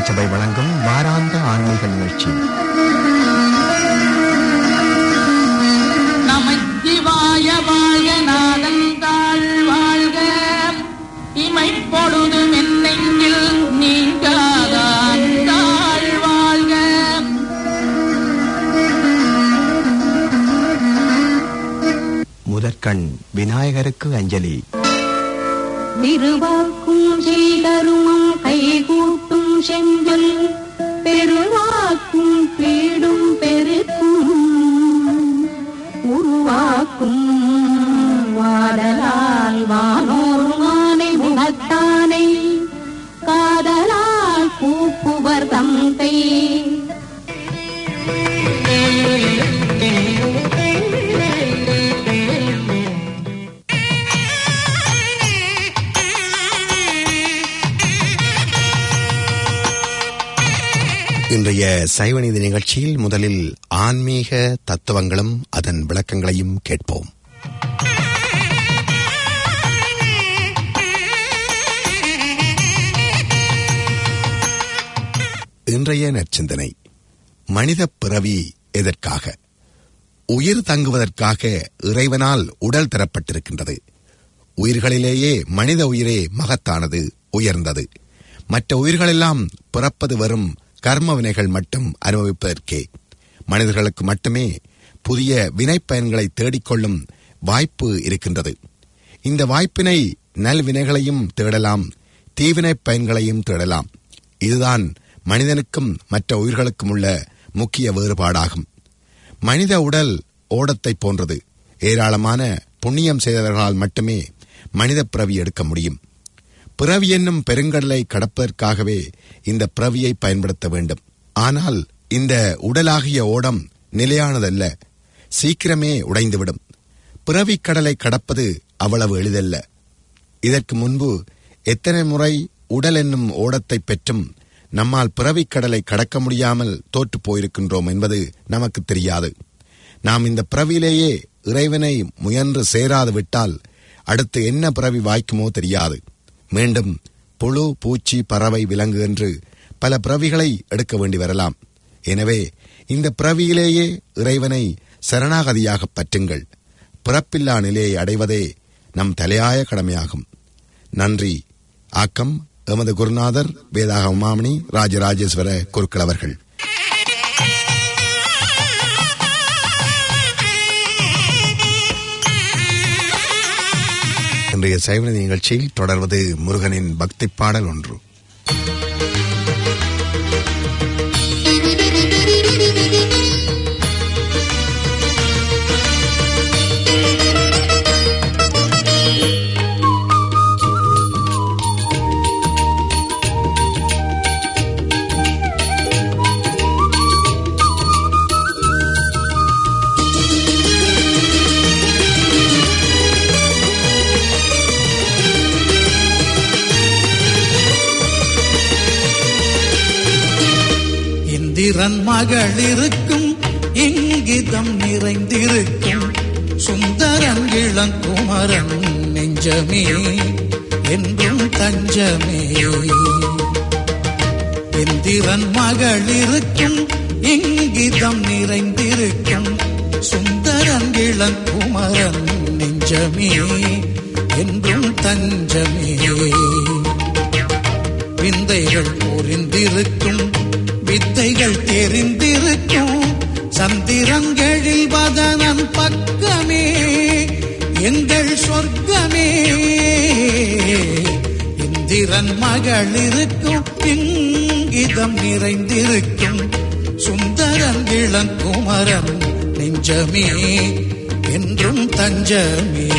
திருச்சபை வழங்கும் வாராந்த ஆன்மீக நிகழ்ச்சி. நமச்சிவாய வாழ்க, நாதந்தாள் வாழ்க, இமைப்பொழுது மென்னெங்கில் நீங்காதான் தாழ் வாழ்க. முதற்கண் விநாயகருக்கு அஞ்சலி. திருவாக்கும் செய்தருமம் கைகூட்டும் செஞ்சொல் பெருவாக்கும் பீடும் பெருக்கும் உருவாக்கும் வாடலால் வானோர் மானை முகத்தானை காதலால் கூப்புவர் தந்தை. இன்றைய சைவநீதி நிகழ்ச்சியில் முதலில் ஆன்மீக தத்துவங்களும் அதன் விளக்கங்களையும் கேட்போம். இன்றைய நற்சிந்தனை. மனித பிறவி எதற்காக? உயிர் தங்குவதற்காக இறைவனால் உடல் தரப்பட்டிருக்கின்றது. உயிர்களிலேயே மனித உயிரே மகத்தானது, உயர்ந்தது. மற்ற உயிர்களெல்லாம் பிறப்பது வரும் கர்ம வினைகள் மட்டும் அனுபவிப்பதற்கே. மனிதர்களுக்கு மட்டுமே புதிய வினைப்பயன்களை தேடிக்கொள்ளும் வாய்ப்பு இருக்கின்றது. இந்த வாய்ப்பினை நல்வினைகளையும் தேடலாம், தீவினை பயன்களையும் தேடலாம். இதுதான் மனிதனுக்கும் மற்ற உயிர்களுக்கும் உள்ள முக்கிய வேறுபாடாகும். மனித உடல் ஓடத்தை போன்றது. ஏராளமான புண்ணியம் செய்தவர்களால் மட்டுமே மனித பிறவி எடுக்க முடியும். பிறவி என்னும் பெருங்கடலை கடப்பதற்காகவே இந்த பிறவியை பயன்படுத்த வேண்டும். ஆனால் இந்த உடலாகிய ஓடம் நிலையானதல்ல, சீக்கிரமே உடைந்துவிடும். பிறவிக் கடலை கடப்பது அவ்வளவு எளிதல்ல. இதற்கு முன்பு எத்தனை முறை உடல் என்னும் ஓடத்தை பெற்றும் நம்மால் பிறவிக் கடலை கடக்க முடியாமல் தோற்று போயிருக்கின்றோம் என்பது நமக்கு தெரியாது. நாம் இந்த பிறவியிலேயே இறைவனை முயன்று சேராது விட்டால் அடுத்து என்ன பிறவி வாய்க்குமோ தெரியாது. மீண்டும் புழு, பூச்சி, பறவை, விலங்கு என்று பல பிறவிகளை எடுக்க வேண்டி வரலாம். எனவே இந்த பிறவியிலேயே இறைவனை சரணாகதியாக பற்றுங்கள். பிறப்பில்லா நிலையை அடைவதே நம் தலையாய கடமையாகும். நன்றி. ஆக்கம் எமது குருநாதர் வேதாக உமாமணி ராஜராஜேஸ்வர குருக்கள் அவர்கள். இன்றைய சைவநீதி நிகழ்ச்சியில் தொடர்வது முருகனின் பக்தி பாடல் ஒன்று. இந்திரன் மகளிருக்கும் இங்கிதம் நிறைந்திருக்கும் சுந்தரன் இளங்குமரன் நெஞ்சமே என்றும் தஞ்சமே. இந்திரன் மகளிருக்கும் இங்கிதம் நிறைந்திருக்கும் சுந்தரன் இளங்குமரன் நெஞ்சமே என்றும் தஞ்சமே. விந்தைகள் புரிந்திருக்கும் வித்தைகள் தெரிந்திருக்கும் சந்திரங்களில் வதனன் பக்கமே எங்கள் சொர்க்கமே. இந்திரன் மகளிருக்கும் இங்கிதம் நிறைந்திருக்கும் சுந்தரன் இளங்குமரன் நெஞ்சமே என்றும் தஞ்சமே.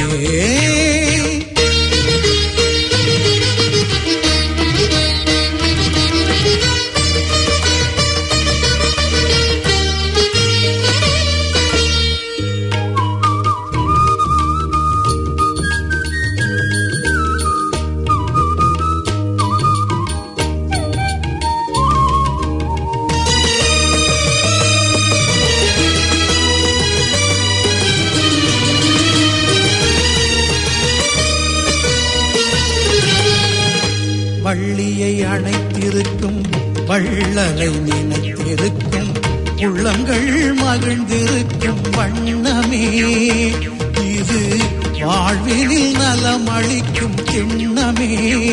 வள்ளியை அணைத்திருக்கும் வள்ளலை நினைத்திருக்கும் உள்ளங்கள் மகிழ்ந்திருக்கும் வண்ணமே இது வாழ்வினில் நலமளிக்கும் திண்ணமே.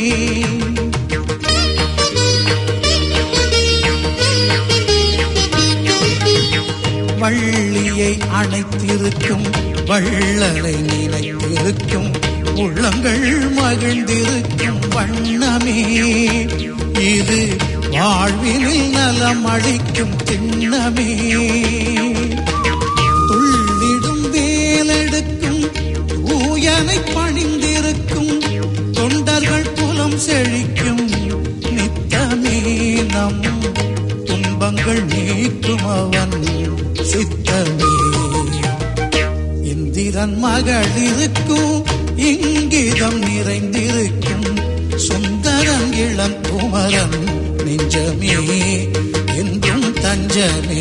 வள்ளியை அணைத்திருக்கும் வள்ளலை நினைத்திருக்கும் உள்ளங்கள் மகிழ்ந்திருக்கும் வண்ணமே இது வாழ்வினில் நலமளிக்கும் திண்ணமே. துள்ளிடும் வேலெடுக்கும் தூயனை பணிந்திருக்கும் தொண்டர்கள் புலம் செழிக்கும் நித்தமே நம் துன்பங்கள் நீக்கும் அவன் சித்தமே. இந்திரன் மகளிருக்கும் இங்கிதம் நிறைந்திருக்கும் சுந்தரன் இளம் குமரன் நெஞ்சமே என்றும் தஞ்சமே.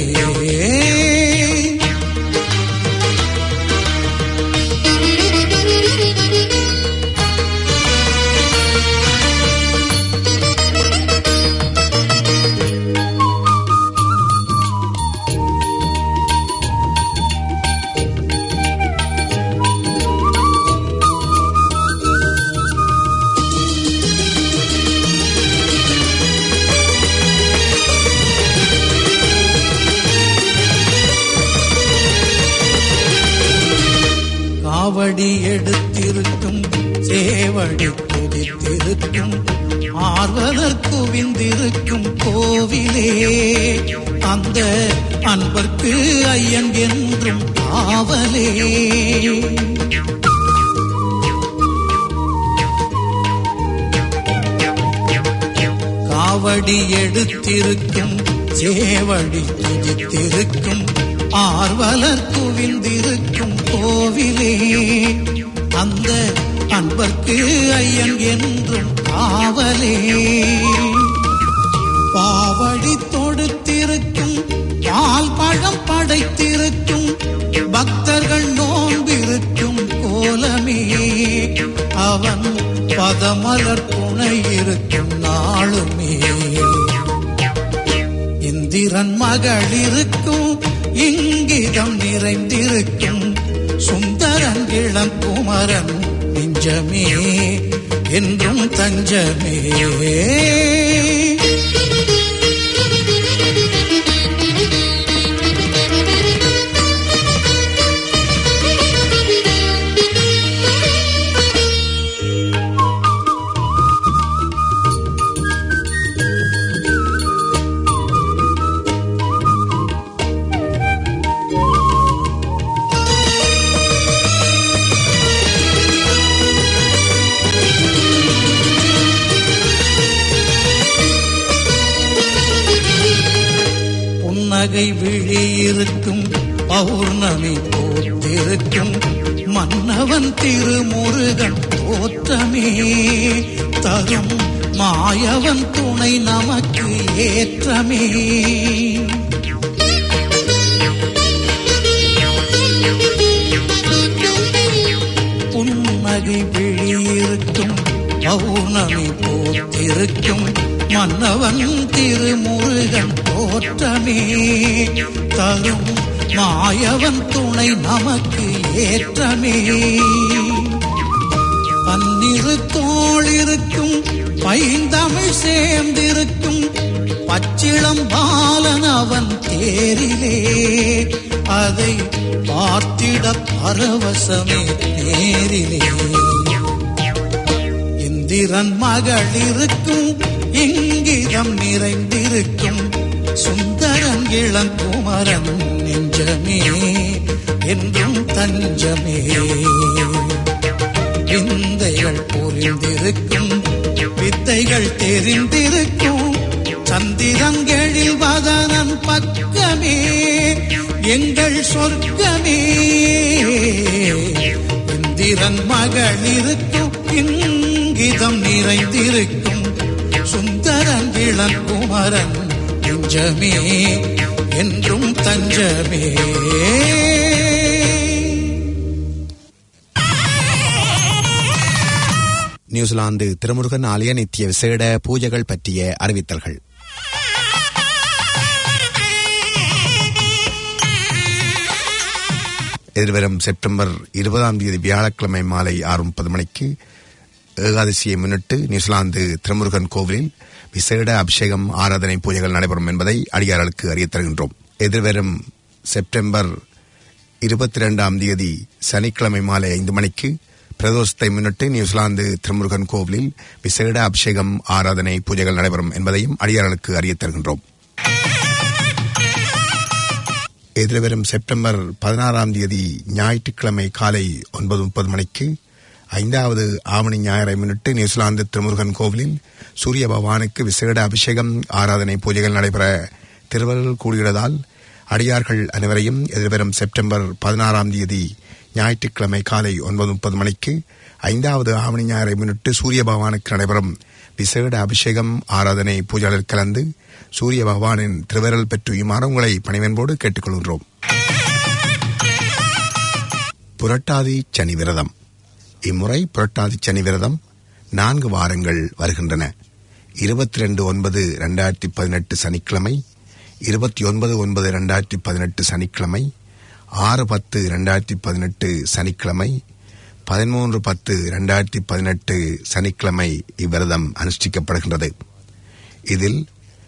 காவடி எடுத்திருக்கும் சேவடி குதித்திருக்கும் ஆர்வலர் குவிந்திருக்கும் கோவிலே அந்த அன்பர்க்கு ஐயன் என்றும் ஆவலே. காவடி எடுத்திருக்கும் சேவடி குதித்திருக்கும் ஆர்வலர் குவிந்திருக்கும் கோவிலே அந்த அன்பர்க்கு ஐயன் என்றும் ஆவலே. பாவடி தொடுத்திருக்கும் பால் பழம் படைத்திருக்கும் பக்தர்கள் நோன்பிருக்கும் கோலமே அவன் பதமலர் துணை இருக்கும் நாளுமே. இந்திரன் மகளிருக்கும் இங்கிதம் நிறைந்திருக்கும் சுந்தரன் இளம் குமரன் நெஞ்சமே என்றும் தஞ்சமே. புன்னகை விழியிருக்கும் பௌர்ணமி போத்திருக்கும் மன்னவன் திருமுருகன் தோற்றமே தரும் மாயவன் துணை நமக்கு ஏற்றமே. புன்னகை விழியிருக்கும் பௌர்ணமி போத்திருக்கும் மன்னவன் திருமுருகன் தோற்றமே தரும் மாயவன் துணை நமக்கு ஏற்றமே. பன்னிரு தோளிருக்கும் பைந்தமிழ் சேர்ந்திருக்கும் பச்சிளம் பாலன் அவன் தேரிலே அதை பார்த்திட பரவசமே நேரிலே. இந்திரன் மகளிருக்கும் இங்கிதம் நிறைந்திருக்கும் சுந்தரன் இளங்குமரன் நெஞ்சமே என்றும் தஞ்சமே. விந்தைகள் புரிந்திருக்கும் வித்தைகள் தெரிந்திருக்கும் சந்திரங்களில் வதனன் பக்கமே எங்கள் சொர்க்கமே. இந்திரன் மகளிருக்கும் இங்கிதம் நிறைந்திருக்கும் சுந்தரன் இளங்குமரன் நெஞ்சமே என்றும் தஞ்சமே. நியூசிலாந்து திருமுருகன் ஆலய நித்திய விசேட பூஜைகள் பற்றிய அறிவித்தல்கள். எதிர்வரும் செப்டம்பர் 20 வியாழக்கிழமை மாலை 6:30 மணிக்கு ஏகாதசியை முன்னிட்டு நியூசிலாந்து திருமுருகன் கோவிலில் விசேட அபிஷேகம் ஆராதனை பூஜைகள் நடைபெறும் என்பதை அடியார்களுக்கு அறியத் தருகின்றோம். எதிர்வரும் செப்டம்பர் 22 சனிக்கிழமை மாலை 5 மணிக்கு பிரதோஷத்தை முன்னிட்டு நியூசிலாந்து திருமுருகன் கோவிலில் விசேட அபிஷேகம் ஆராதனை பூஜைகள் நடைபெறும் என்பதையும் அடியார்களுக்கு அறியத் தருகின்றோம். எதிர்வரும் செப்டம்பர் 16 ஞாயிற்றுக்கிழமை காலை 9:30 மணிக்கு 5வது ஆவணி ஞாயிறை முன்னிட்டு நியூசிலாந்து திருமுருகன் கோவிலில் சூரிய பகவானுக்கு விசேட அபிஷேகம் ஆராதனை பூஜைகள் நடைபெற திருவருள் கூடியுள்ளதால் அடியார்கள் அனைவரையும் எதிர்வரும் செப்டம்பர் 16 ஞாயிற்றுக்கிழமை காலை 9:30 மணிக்கு 5வது ஆவணி ஞாயிறை முன்னிட்டு சூரிய பகவானுக்கு நடைபெறும் விசேட அபிஷேகம் ஆராதனை பூஜைகளில் கலந்து சூரிய பகவானின் திருவருள் பெற்றுமாறு உங்களை பணிவன்போடு கேட்டுக்கொள்கின்றோம். புரட்டாதி சனி விரதம். இம்முறை புரட்டாதி சனி விரதம் 4 வாரங்கள் வருகின்றன. 22/9/2018 சனிக்கிழமை, 29/9/2018 சனிக்கிழமை, 6/10/2018 சனிக்கிழமை, 13/10/2018 சனிக்கிழமை இவ்விரதம் அனுஷ்டிக்கப்படுகின்றது. இதில்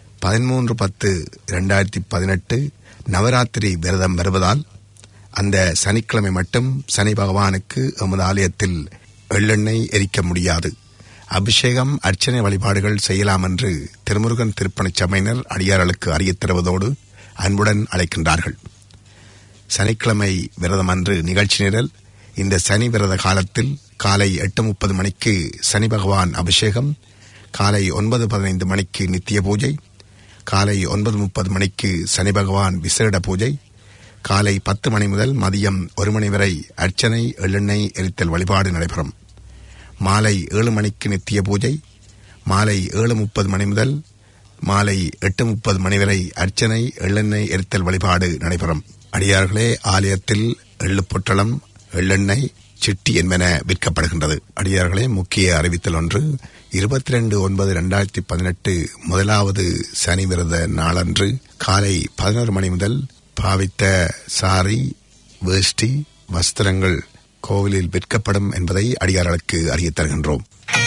13/10/2018 நவராத்திரி விரதம் வருவதால் அந்த சனிக்கிழமை மட்டும் சனி பகவானுக்கு எமது ஆலயத்தில் எள்ளெண்ணெய் எரிக்க முடியாது. அபிஷேகம் அர்ச்சனை வழிபாடுகள் செய்யலாம் என்று திருமுருகன் திருப்பணிச் சபையினர் அடியார்களுக்கு அறியத் தருவதோடு அன்புடன் அழைக்கின்றார்கள். சனிக்கிழமை விரதம் அன்று நிகழ்ச்சி நிரல். இந்த சனி விரத காலத்தில் காலை 8:30 மணிக்கு சனி பகவான் அபிஷேகம், காலை 9:15 மணிக்கு நித்திய பூஜை, காலை 9:30 மணிக்கு சனி பகவான் விசேட பூஜை, காலை 10 மணி முதல் மதியம் 1 மணி வரை அர்ச்சனை எள்ளெண்ணெய் எரித்தல் வழிபாடு நடைபெறும். மாலை 7 மணிக்கு நித்திய பூஜை, மாலை 7:30 மணி முதல் மாலை 8:30 மணி வரை அர்ச்சனை எள்ளெண்ணெய் எரித்தல் வழிபாடு நடைபெறும். அடியார்களே, ஆலயத்தில் எள்ளு பொட்டலம், எள்ளெண்ணெய், சிட்டி என்பன விற்கப்படுகின்றது. அடியார்களே, முக்கிய அறிவித்தல் ஒன்று. 22/9/2018 முதலாவது சனி விரத நாளன்று காலை 11 மணி முதல் பாவித்த சாரி, வேஷ்டி, வஸ்திரங்கள் கோவிலில் விற்கப்படும் என்பதை அடியார்களுக்கு அறியத் தருகின்றோம்.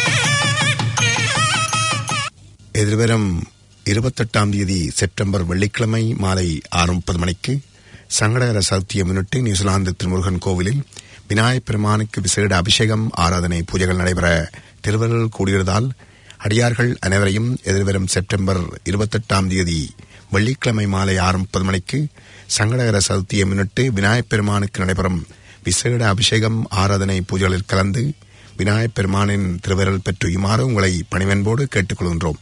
எதிர்வரும் 28 செப்டம்பர் வெள்ளிக்கிழமை மாலை 6:30 மணிக்கு சங்கடகர சதுர்த்தியை முன்னிட்டு நியூசிலாந்து திருமுருகன் கோவிலில் விநாயகப் பெருமானுக்கு விசேட அபிஷேகம் ஆராதனை பூஜைகள் நடைபெற திருவருள் கூடியதால் அடியார்கள் அனைவரையும் எதிர்வரும் செப்டம்பர் 28 வெள்ளிக்கிழமை மாலை 6:30 மணிக்கு சங்கடகர சதுர்த்தியை முன்னிட்டு விநாயகப் பெருமானுக்கு நடைபெறும் விசேட அபிஷேகம் ஆராதனை பூஜைகளில் கலந்து விநாயகப் பெருமானின் திருவருள் பெற்றுமாறு உங்களை பணிவன்போடு கேட்டுக்கொள்கின்றோம்.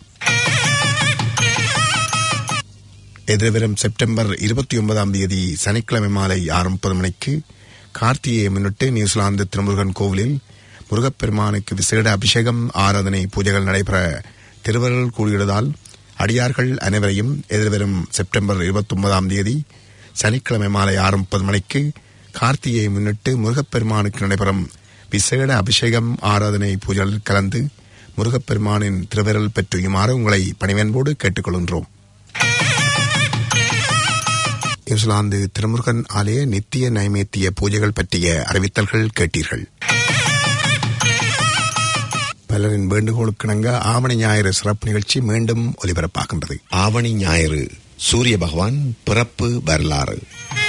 எதிர்வரும் செப்டம்பர் 29 சனிக்கிழமை மாலை 6:30 மணிக்கு கார்த்திகையை முன்னிட்டு நியூசிலாந்து திருமுருகன் கோவிலில் முருகப்பெருமானுக்கு விசேட அபிஷேகம் ஆராதனை பூஜைகள் நடைபெற திருவருள் கூடியுள்ளதால் அடியார்கள் அனைவரையும் எதிர்வரும் செப்டம்பர் 29 சனிக்கிழமை மாலை 6:30 மணிக்கு கார்த்திகையை முன்னிட்டு முருகப்பெருமானுக்கு நடைபெறும் விசேட அபிஷேகம் ஆராதனை பூஜைகளில் கலந்து முருகப்பெருமானின் திருவருள் பெற்றுமாறு உங்களை பணிவன்போடு கேட்டுக்கொள்கின்றோம். நியூசிலாந்து திருமுருகன் ஆலய நித்திய நைவேத்திய பூஜைகள் பற்றிய அறிவித்தல்கள் கேட்டீர்கள். பலரின் வேண்டுகோளுக்கிணங்க ஆவணி ஞாயிறு சிறப்பு நிகழ்ச்சி மீண்டும் ஒலிபரப்பாகின்றது. ஆவணி ஞாயிறு சூரிய பகவான் பிறப்பு வரலாறு.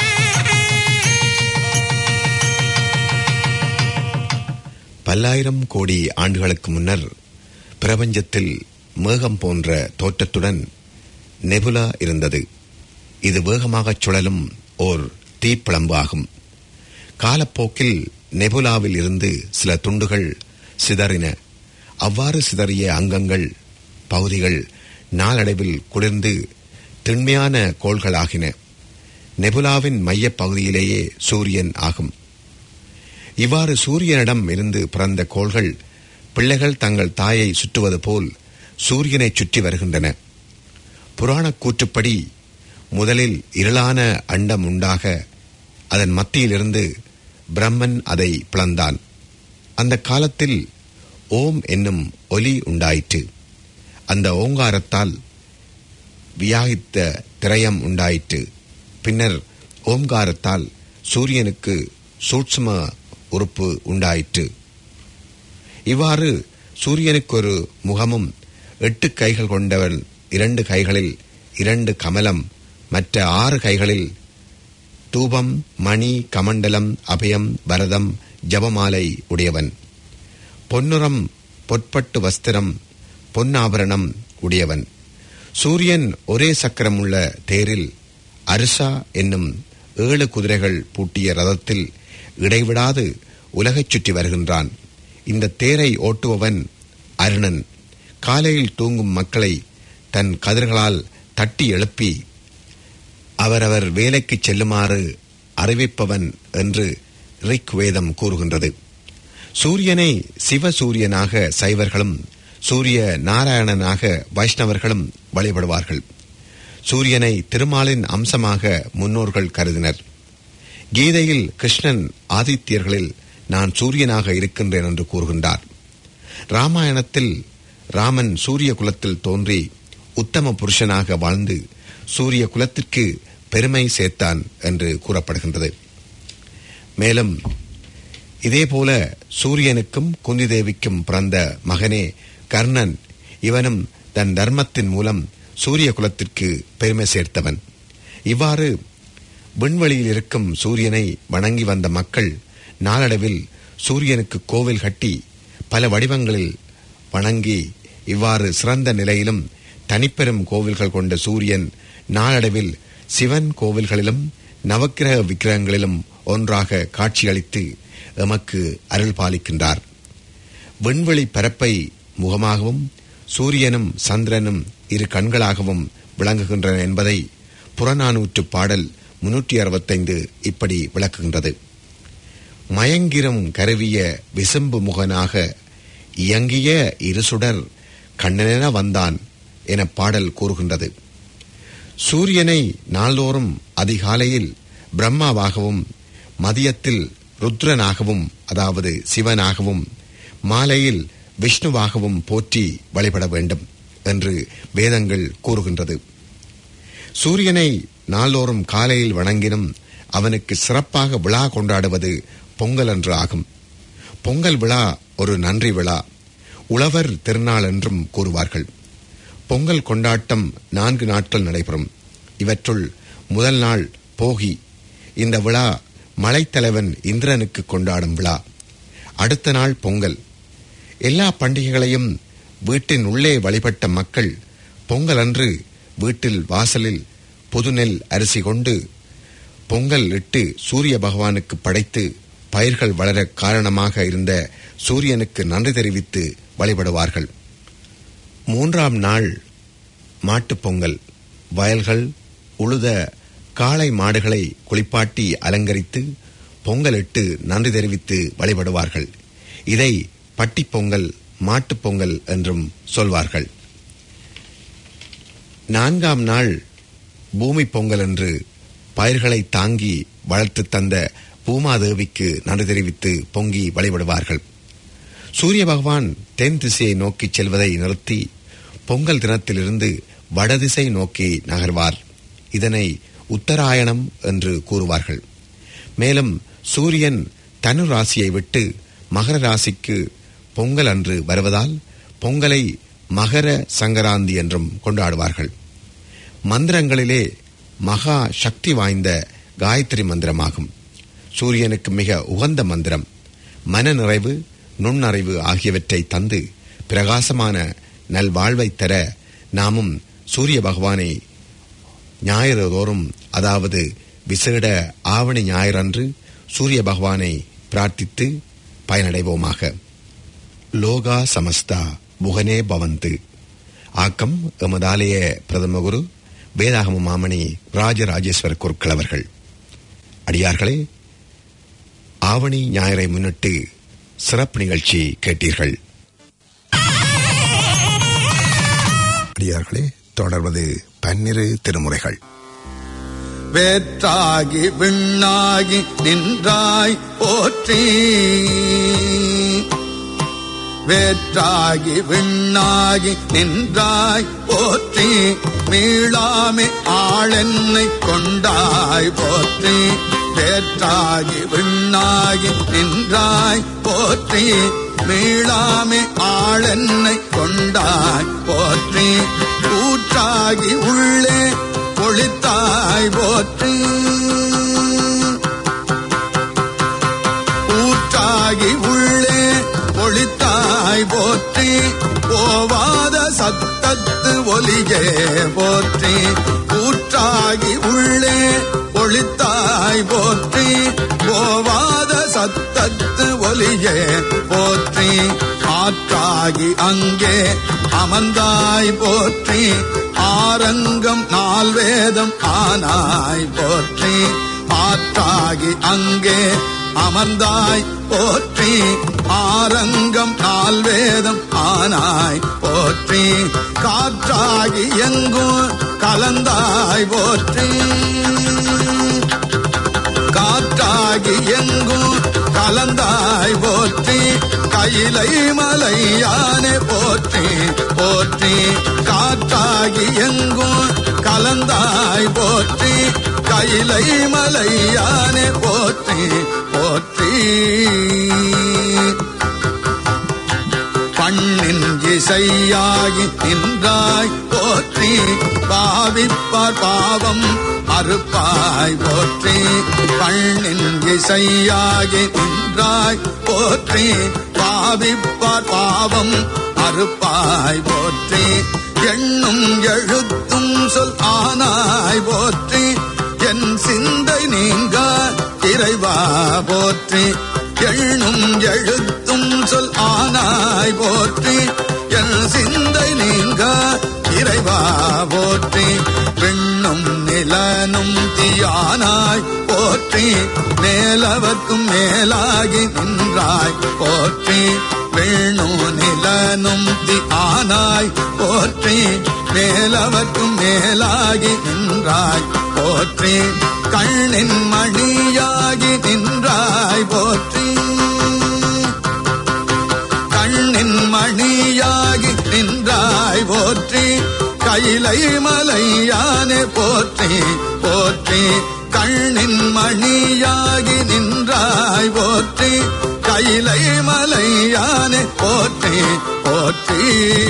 பல்லாயிரம் கோடி ஆண்டுகளுக்கு முன்னர் பிரபஞ்சத்தில் மேகம் போன்ற தோற்றத்துடன் நெபுலா இருந்தது. இது வேகமாகச் சுழலும் ஓர் தீப்பிழம்பு ஆகும். காலப்போக்கில் நெபுலாவில் இருந்து சில துண்டுகள் சிதறின. அவ்வாறு சிதறிய அங்கங்கள் பகுதிகள் நாளடைவில் குளிர்ந்து திண்மையான கோள்களாகின. நெபுலாவின் மையப் பகுதியிலேயே சூரியன் ஆகும். இவ்வாறு சூரியனிடம் இருந்து பிறந்த கோள்கள் பிள்ளைகள் தங்கள் தாயை சுற்றுவது போல் சூரியனை சுற்றி வருகின்றன. புராணக் கூற்றுப்படி முதலில் இருளான அண்டம் உண்டாக அதன் மத்தியிலிருந்து பிரம்மன் அதை பிளந்தான். அந்த காலத்தில் ஓம் என்னும் ஒலி உண்டாயிற்று. அந்த ஓங்காரத்தால் வியாகித்த திரயம் உண்டாயிற்று. பின்னர் ஓம்காரத்தால் சூரியனுக்கு சூட்சும உறுப்பு உண்டாயிற்று. இவ்வாறு சூரியனுக்கு ஒரு முகமும் 8 கைகள் கொண்டவன், 2 கைகளில் 2 கமலம், மற்ற 6 கைகளில் தூபம், மணி, கமண்டலம், அபயம், வரதம், ஜபமாலை உடையவன். பொன்னுரம், பொற்பட்டு வஸ்திரம், பொன்னாபரணம் உடையவன். சூரியன் ஒரே சக்கரம் உள்ள தேரில் அரிசா என்னும் 7 குதிரைகள் பூட்டிய ரதத்தில் இடைவிடாது உலகைச் சுற்றி வருகின்றான். இந்த தேரை ஓட்டுபவன் அருணன். காலையில் தூங்கும் மக்களை தன் கதிர்களால் தட்டி எழுப்பி அவரவர் வேலைக்கு செல்லுமாறு அறிவிப்பவன் என்று ரிக் வேதம் கூறுகின்றது. சூரியனை சிவசூரியனாக சைவர்களும் சூரிய நாராயணனாக வைஷ்ணவர்களும் வழிபடுவார்கள். சூரியனை திருமாலின் அம்சமாக முன்னோர்கள் கருதினர். கீதையில் கிருஷ்ணன் ஆதித்யர்களில் நான் சூரியனாக இருக்கின்றேன் என்று கூறுகின்றார். ராமாயணத்தில் ராமன் சூரிய குலத்தில் தோன்றி உத்தம புருஷனாக வாழ்ந்து சூரிய குலத்திற்கு பெருமை சேர்த்தான் என்று கூறப்படுகின்றது. மேலும் இதேபோல சூரியனுக்கும் குந்தி தேவிக்கும் பிறந்த மகனே கர்ணன். இவனும் தன் தர்மத்தின் மூலம் சூரிய குலத்திற்கு பெருமை சேர்த்தவன். இவ்வாறு விண்வெளியில் இருக்கும் சூரியனை வணங்கி வந்த மக்கள் நாளடைவில் சூரியனுக்கு கோவில் கட்டி பல வடிவங்களில் வணங்கி இவ்வாறு சிறந்த நிலையிலும் தனிப்பெரும் கோவில்கள் கொண்ட சூரியன் நாளடைவில் சிவன் கோவில்களிலும் நவக்கிரக விக்கிரகங்களிலும் ஒன்றாக காட்சியளித்து எமக்கு அருள் பாலிக்கின்றார். விண்வெளி பரப்பை முகமாகவும் சூரியனும் சந்திரனும் 2 கண்களாகவும் விளங்குகின்றன என்பதை புறநானூற்று பாடல் 365 இப்படி விளக்குகின்றது. மயங்கிரும் கருவிய விசும்பு முகனாக இயங்கிய இருசுடர் கண்ணனென வந்தான் என பாடல் கூறுகின்றது. சூரியனை நாள்தோறும் அதிகாலையில் பிரம்மாவாகவும் மதியத்தில் ருத்ரனாகவும் அதாவது சிவனாகவும் மாலையில் விஷ்ணுவாகவும் போற்றி வழிபட வேண்டும் என்று வேதங்கள் கூறுகின்றது. சூரியனை நாள்தோறும் காலையில் வணங்கினும் அவனுக்கு சிறப்பாக விழா கொண்டாடுவது பொங்கல் என்று ஆகும். பொங்கல் விழா ஒரு நன்றி விழா, உழவர் திருநாள் என்றும் கூறுவார்கள். பொங்கல் கொண்டாட்டம் 4 நாட்கள் நடைபெறும். இவற்றுள் முதல் நாள் போகி. இந்த விழா மலைத்தலைவன் இந்திரனுக்கு கொண்டாடும் விழா. அடுத்த நாள் பொங்கல். எல்லா பண்டிகைகளையும் வீட்டின் உள்ளே வழிபட்ட மக்கள் பொங்கல் அன்று வீட்டில் வாசலில் புதுநெல் அரிசி கொண்டு பொங்கல் இட்டு சூரிய பகவானுக்கு படைத்து பயிர்கள் வளர காரணமாக இருந்த சூரியனுக்கு நன்றி தெரிவித்து வழிபடுவார்கள். 3ஆம் நாள் மாட்டுப் பொங்கல். வயல்கள் உழுத காளை மாடுகளை குளிப்பாட்டி அலங்கரித்து பொங்கலிட்டு நன்றி தெரிவித்து வழிபடுவார்கள். இதை பட்டிப் பொங்கல், மாட்டுப் பொங்கல் என்றும் சொல்வார்கள். 4ஆம் நாள் பூமி பொங்கல் என்று பயிர்களை தாங்கி வளர்த்து தந்த பூமாதேவிக்கு நன்றி தெரிவித்து பொங்கி வழிபடுவார்கள். சூரிய பகவான் தென் திசையை நோக்கி செல்வதை நிறுத்தி பொங்கல் தினத்திலிருந்து வடதிசை நோக்கி நகர்வார். இதனை உத்தராயணம் என்று கூறுவார்கள். மேலும் சூரியன் தனு ராசியை விட்டு மகர ராசிக்கு பொங்கல் அன்று வருவதால் பொங்கலை மகர சங்கராந்தி என்றும் கொண்டாடுவார்கள். மந்திரங்களிலே மகா சக்தி வாய்ந்த காயத்ரி மந்திரமாகும். சூரியனுக்கு மிக உகந்த மந்திரம். மன நிறைவு, நுண்ணறிவு ஆகியவற்றை தந்து பிரகாசமான நல்வாழ்வை தர நாமும் சூரிய பகவானை ஞாயிறு தோறும், அதாவது விசேட ஆவணி ஞாயிறன்று சூரிய பகவானை பிரார்த்தித்து பயனடைவோமாக. லோகா சமஸ்தா புகனே பவந்து. ஆக்கம் எமதாலய பிரதம குரு வேதாகம மாமணி ராஜராஜேஸ்வர குருக்கள் அவர்கள். அடியார்களே, ஆவணி ஞாயிறை முன்னிட்டு சிறப்பு நிகழ்ச்சி கேட்டீர்கள். அடியார்களே, தொடர்வது 12 திருமுறைகள். வேற்றாகி விண்ணாகி நின்றாய் போற்றி, வேற்றாகி விண்ணாகி நின்றாய் போற்றி, மீளாமே ஆளென்னை கொண்டாய் போற்றி, வேற்றாகி விண்ணாகி நின்றாய் போற்றி மீளாமே ஆளென்னை கொண்டாய் போற்றி ஊற்றாகி உள்ளே ஒளித்தாய் போற்றி ஊற்றாகி உள்ளே ஒளித்தாய் போற்றி போவாத சத்தத்து ஒலியே போற்றி ஊற்றாகி உள்ளே ஒளித்தாய் போற்றி போவாத சத்தத்து ஒலியே போற்றி ஆற்றாகி அங்கே அமர்ந்தாய் போற்றி ஆரங்கம் நால்வேதம் ஆனாய் போற்றி ஆற்றாகி அங்கே அமர்ந்தாய் போற்றி ஆரங்கம் நால்வேதம் ஆனாய் போற்றி காற்றாகி எங்கும் கலந்தாய் போற்றி காற்றாகி எங்கும் கலந்தாய் போற்றி கையிலை மலையானே போற்றி போற்றி காற்றாகி எங்கும் கலந்தாய் போற்றி கையிலை மலையானே போற்றி போற்றி பண்ணின் இசையாகி நின்றாய் போற்றி பாவிப்பார் பாவம் அறுப்பாய் போற்றி பண்ணின் இசையாகி நின்றாய் போற்றி பாவிப்பார் பாவம் அறுப்பாய் போற்றி எண்ணும் எழுத்தும் சொல் ஆனாய் போற்றி என் சிந்தை நீங்க இறைவா போற்றி எண்ணும் எழுத்தும் சொல் ஆனாய் போற்றி என் சிந்தை நீங்க இறைவா போற்றி விண்ணும் நிலனும் தீயானாய் போற்றி மேலவர்க்கும் மேலாகி நின்றாய் போற்றி விண்ணும் நிலனும் தீயானாய் போற்றி மேலவர்க்கும் மேலாகி நின்றாய் போற்றி கண்ணின் மணியாகி நின்றாய் போற்றி கண்ணின் மணியாகி நின்றாய் போற்றி கையிலை மலையானே போற்றி போற்றி கண்ணின் மணியாகி நின்றாய் போற்றி கையிலை மலையானே போற்றி போற்றி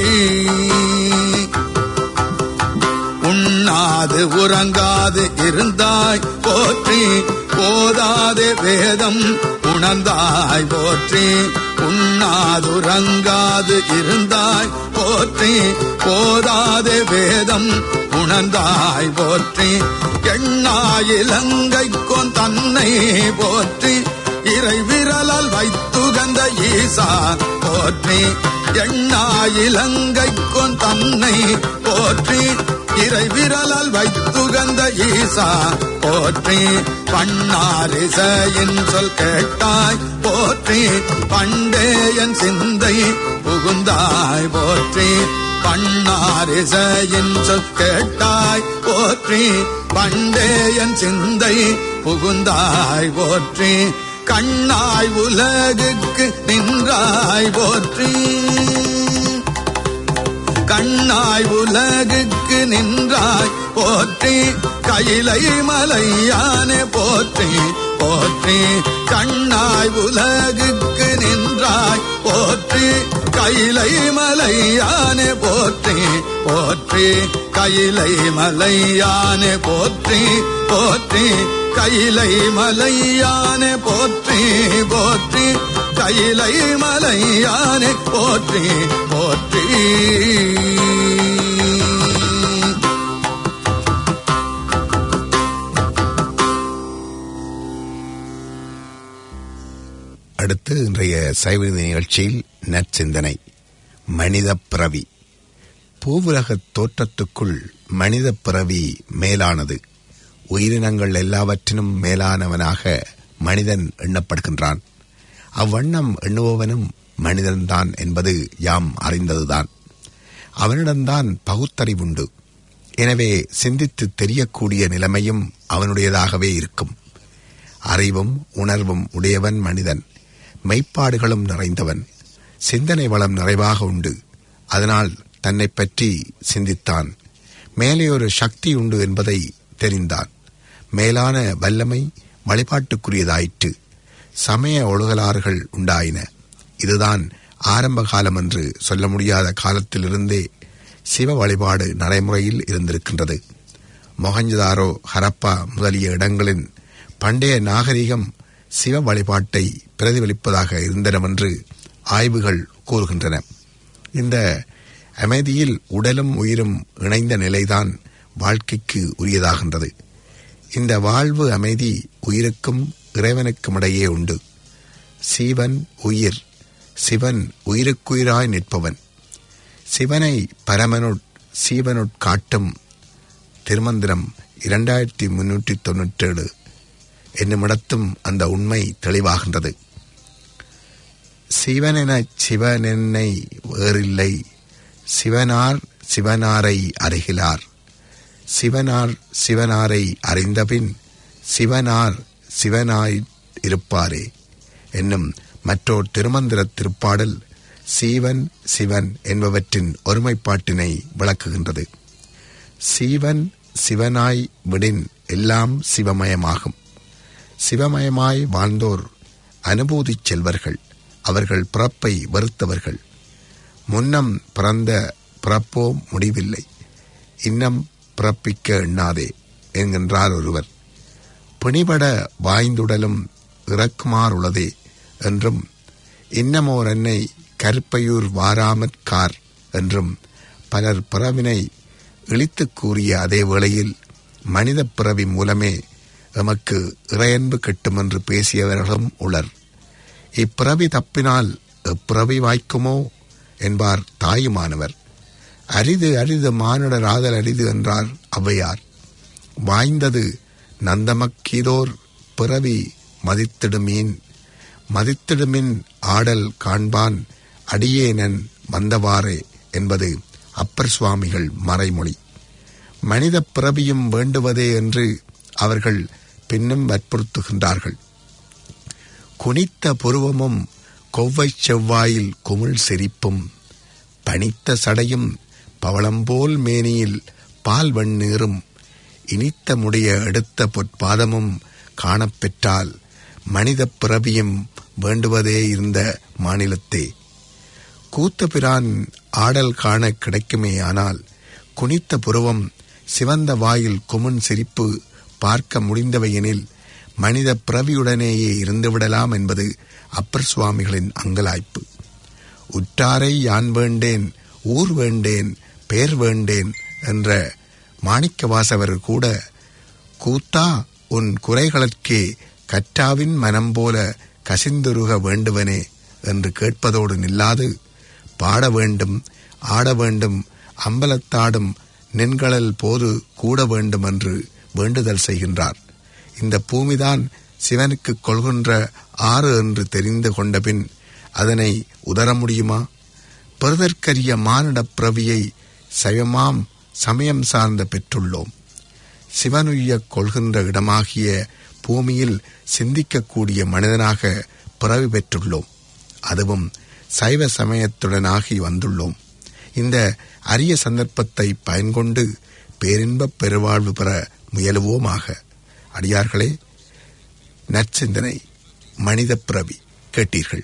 உண்ணாது உறங்காது இருந்தாய் போற்றி போதாதே வேதம் உணர்ந்தாய் போற்றி உண்ணாது உறங்காது இருந்தாய் போற்றி போதாதே வேதம் உணர்ந்தாய் போற்றி எண்ணாயிலங்கைக்கோன் தன்னை போற்றி இறை விரலால் வைத்துகந்த ஈசா போற்றி எண்ணாயிலங்கைக்கோன் தன்னை போற்றி இறை விரலால் வைத்துகந்த ஈசா போற்றி பண்ணாரிசையின் சொல் கேட்டாய் போற்றி பண்டேயன் சிந்தை புகுந்தாய் போற்றி பண்ணாரிசையின் சொல் கேட்டாய் போற்றி பண்டேயன் சிந்தை புகுந்தாய் போற்றி கண்ணாய் உலகுக்கு நின்றாய் போற்றி கண்ணாய் உலகுக்கு நின்றாய் போற்றி கையிலை மலையானே போற்றி போற்றி கண்ணாய் உலகுக்கு நின்றாய் போற்றி கையிலை மலையானே போற்றி போற்றி கையிலை மலையானே போற்றி போற்றி கையிலை மலையானே போற்றி போற்றி கையிலை மலையானே போற்றி போற்றி அடுத்து இன்றைய சைவநீதி நிகழ்ச்சியில் நற்சிந்தனை. மனித பிறவி. பூவுலகத் தோற்றத்துக்குள் மனித பிறவி மேலானது. உயிரினங்கள் எல்லாவற்றினும் மேலானவனாக மனிதன் எண்ணப்படுகின்றான். அவ்வண்ணம் எண்ணுபவனும் மனிதன்தான் என்பது யாம் அறிந்ததுதான். அவனிடம்தான் பகுத்தறிவுண்டு. எனவே சிந்தித்து தெரியக்கூடிய நிலைமையும் அவனுடையதாகவே இருக்கும். அறிவும் உணர்வும் உடையவன் மனிதன். மெய்ப்பாடுகளும் நிறைந்தவன். சிந்தனை வளம் நிறைவாக உண்டு. அதனால் தன்னை பற்றி சிந்தித்தான். மேலே ஒரு சக்தி உண்டு என்பதை தெரிந்தான். மேலான வல்லமை வழிபாட்டுக்குரியதாயிற்று. சமய ஒழுகலாறுகள் உண்டாயின. இதுதான் ஆரம்ப காலம் என்று சொல்ல முடியாத காலத்திலிருந்தே சிவ வழிபாடு நடைமுறையில் இருந்திருக்கின்றது. மொஹஞ்சதாரோ, ஹரப்பா முதலிய இடங்களின் பண்டைய நாகரிகம் சிவ வழிபாட்டை பிரதிபலிப்பதாக இருந்தனவென்று ஆய்வுகள் கூறுகின்றன. இந்த அமைதியில் உடலும் உயிரும் இணைந்த நிலைதான் வாழ்க்கைக்கு உரியதாகின்றது. இந்த வாழ்வு அமைதி உயிருக்கும் இறைவனுக்கும் இடையே உண்டு. சீவன் உயிர், சிவன் உயிருக்குயிராய் நிற்பவன். சிவனை பரமனுட் சீவனுட் காட்டும் திருமந்திரம் 2397 என்னுமிடத்தும் அந்த உண்மை தெளிவாகின்றது. சிவனென சிவனென்னை வேறில்லை, சிவனார் சிவனாரை அறிகிலார், சிவனார் சிவனாரை அறிந்தபின் சிவனார் சிவனாய் இருப்பாரே என்னும் மற்றோர் திருமந்திர திருப்பாடல் சீவன் சிவன் என்பவற்றின் ஒருமைப்பாட்டினை விளக்குகின்றது. சீவன் சிவனாய் விடின் எல்லாம் சிவமயமாகும். சிவமயமாய் வாழ்ந்தோர் அனுபூதி செல்வர்கள். அவர்கள் பிறப்பை வெறுத்தவர்கள். முன்னம் பிறந்த பிறப்போ முடிவில்லை, இன்னம் பிறப்பிக்க எண்ணாதே என்கின்றார் ஒருவர். பிணிபட வாய்ந்துடலும் இறக்குமாறுள்ளதே என்றும், இன்னமோர் என்னை கருப்பையூர் வாராமற்கார் என்றும் பலர் பிறவினை இழித்து கூறிய அதே வேளையில் மனித பிறவி மூலமே எமக்கு இறையன்பு கிட்டும் என்று பேசியவர்களும் உளர். இப்பிறவி தப்பினால் எப்பிறவி வாய்க்குமோ என்பார் தாயுமானவர். அரிது அரிது மானுடர் ஆதல் அரிது என்றார் ஔவையார். வாய்ந்தது நந்தமக்கீதோர் பிறவி மதித்திடுமீன், மதித்திடுமின் ஆடல் காண்பான் அடியேனன் வந்தவாறே என்பது அப்பர் சுவாமிகள் மறைமொழி. மனித பிறவியும் வேண்டுவதே என்று அவர்கள் பின்னும் வற்புறுத்துகின்றார்கள். குனித்த புருவமும் கொவ்வை செவ்வாயில் குமிழ் சிரிப்பும், பனித்த சடையும் பவளம்போல் மேனியில் பால் வெண்ணீரும், இனித்த முடிய எடுத்த பொற்பாதமும் காணப்பெற்றால் மனித பிறவியும் வேண்டுவதே இருந்த மாநிலத்தே. கூத்தபிரான் ஆடல் காண கிடைக்குமே, ஆனால் குனித்த புருவம் சிவந்த வாயில் குமுன் சிரிப்பு பார்க்க முடிந்தவையெனில் மனித பிறவியுடனேயே இருந்துவிடலாம் என்பது அப்பர் சுவாமிகளின் அங்கலாய்ப்பு. உற்றாரை யான் வேண்டேன், ஊர் வேண்டேன், பேர் வேண்டேன் என்ற மாணிக்கவாசகர் கூட கூத்தா உன் குறைகளுக்கே கற்றாவின் மனம் போல கசிந்துருக வேண்டுவனே என்று கேட்பதோடு நில்லாது, பாட வேண்டும், ஆட வேண்டும், அம்பலத்தாடும் நின்களல் போது கூட வேண்டும் என்று வேண்டுதல் செய்கின்றார். இந்த பூமிதான் சிவனுக்கு கொள்கின்ற ஆறு என்று தெரிந்து கொண்டபின் அதனை உதர முடியுமா? பெறுதற்கரிய மானிட பிறவியை சைவமாம் சமயம் சார்ந்த பெற்றுள்ளோம். சிவனுய்ய கொள்கின்ற இடமாகிய பூமியில் சிந்திக்கக்கூடிய மனிதனாக பிறவி பெற்றுள்ளோம். அதுவும் சைவ சமயத்துடனாகி வந்துள்ளோம். இந்த அரிய சந்தர்ப்பத்தை பயன்கொண்டு பேரின்பப் பெருவாழ்வு பெற முயலுவோமாக. அடியார்களே, நற்சிந்தனை மனித பிறவி கேட்டீர்கள்.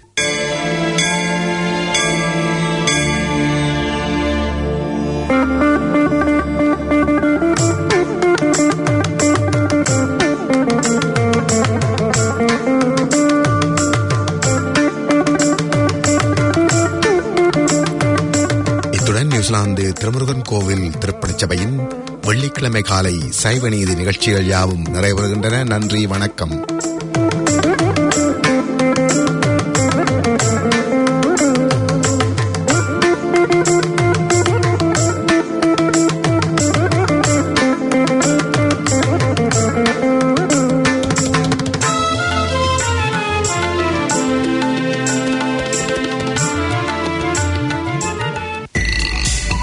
இத்துடன் நியூசிலாந்து திருமுருகன் கோவில் திருப்பணிச் சபையின் வெள்ளிக்கிழமை காலை சைவ நீதி நிகழ்ச்சிகள் யாவும் நிறைவேறுகின்றன. நன்றி, வணக்கம்.